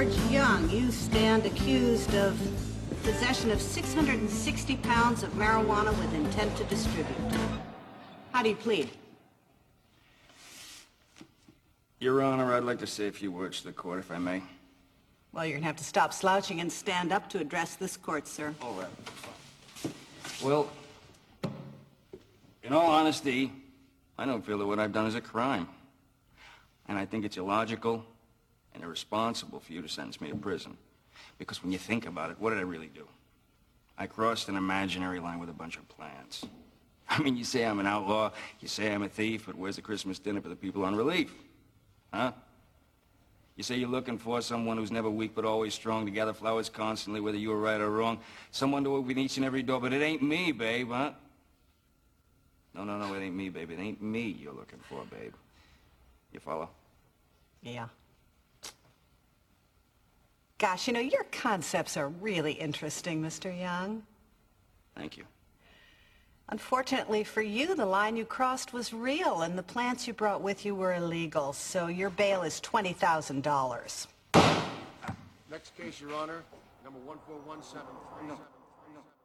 George Young, you stand accused of possession of 660 pounds of marijuana with intent to distribute. How do you plead? Your Honor, I'd like to say a few words to the court, if I may. Well, you're going to have to stop slouching and stand up to address this court, sir. All right. Well, in all honesty, I don't feel that what I've done is a crime. And I think it's illogical and irresponsible for you to sentence me to prison. Because when you think about it, what did I really do? I crossed an imaginary line with a bunch of plans. I mean, you say I'm an outlaw, you say I'm a thief, but where's the Christmas dinner for the people on relief? Huh? You say you're looking for someone who's never weak but always strong, to gather flowers constantly, whether you were right or wrong. Someone to open each and every door, but it ain't me, babe, huh? No, it ain't me, babe. It ain't me you're looking for, babe. You follow? Yeah. Gosh, you know, your concepts are really interesting, Mr. Young. Thank you. Unfortunately for you, the line you crossed was real, and the plants you brought with you were illegal, so your bail is $20,000. Next case, Your Honor, number 141737.